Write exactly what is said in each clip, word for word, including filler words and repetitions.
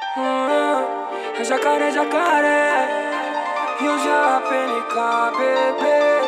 Hum, é jacaré, jacaré. E eu já P N K, bebê.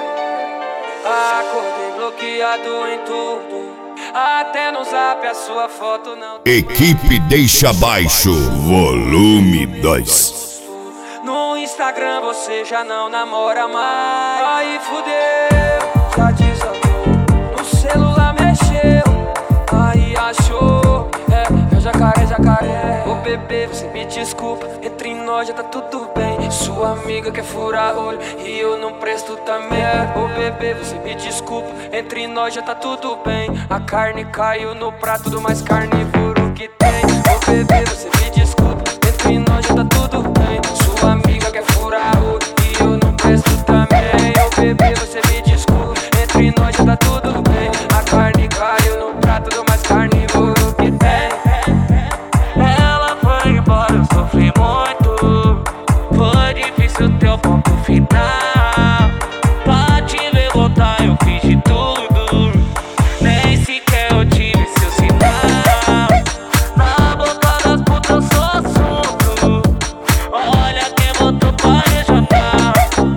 Acordei bloqueado em tudo, até no zap a sua foto não. Equipe Deixa Baixo, volume dois. No Instagram você já não namora mais. Aí fudeu, já desatou. No celular mexeu, aí achou. É, é jacaré, jacaré. Ô bebê, você me desculpa, entre nós já tá tudo bem. Sua amiga quer furar olho e eu não presto também. Ô bebê, você me desculpa, entre nós já tá tudo bem. A carne caiu no prato do mais carnívoro que tem. Ô bebê, você me desculpa, entre nós já tá tudo bem. Sua amiga quer furar olho e eu não presto também. Ô bebê, você me desculpa, entre nós já tá tudo bem. A carne caiu no prato do mais carnívoro que tem. Ela foi embora, eu sofri muito. Foi difícil teu ponto final. Pra te ver voltar eu fiz de tudo, nem sequer eu tive seu sinal. Na boca das putas eu sou assunto. Olha quem botou pra rejogar.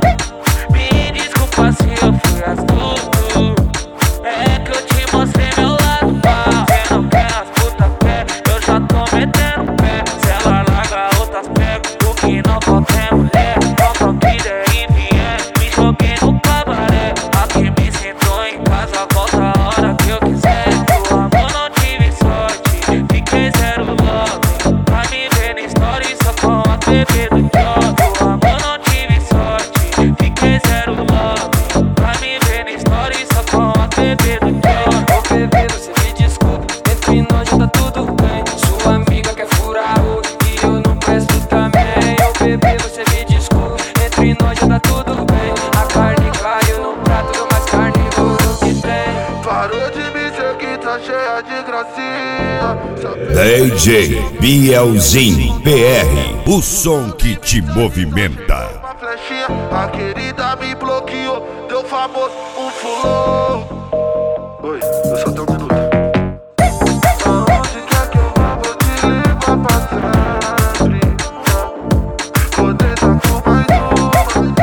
Me desculpa se eu fui astuto, é que eu te mostrei meu lado mal. Cê não quer, as putas quer, eu já tô metendo pé. Se ela larga outras pega, o que não falta é mulher. Compra o que der e vier, me joguei no cabaré. Aqui me sentou em casa, volta a hora que eu quiser. Do amor não tive sorte, fiquei zero love. Pra me ver na story só com a bebê do job. Do amor não tive sorte, fiquei zero love. Pra me ver na story só com a bebê do job. Ô bebê, você me desculpa, entre nós já tá tudo bem. Sua amiga quer furar olho e eu não presto também. Ô bebê, você me desculpa, entre nós já tá tudo bem. A carne caiu no prato do mais carnívoro que tem. Parou de me seguir, tá cheia de gracinha. D J Bielzinho P R, o som que te movimenta. Uma flechinha, a querida me bloqueou, deu famoso um fulô. Oi, eu só tenho um minuto. Aonde quer que eu vá, vou te levar pra sempre. Vou deitar com mais uma.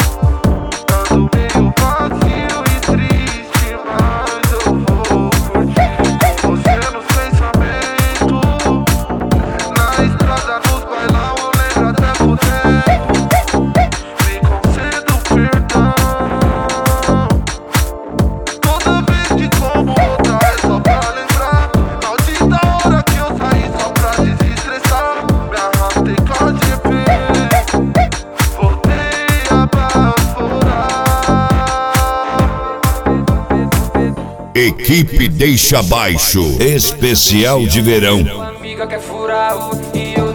Ando meio vazio e triste, mas eu vou curtir com você nos pensamentos. Na estrada, nos bailão, eu lembro até por tempo. Me concedo perdão. Toda vez que como outra é só pra lembrar. Maldita hora que eu saí só pra desestressar. Me arrastei com a G P, voltei a baforar. Equipe Deixa Baixo, especial de verão. Sua amiga quer furar olho e eu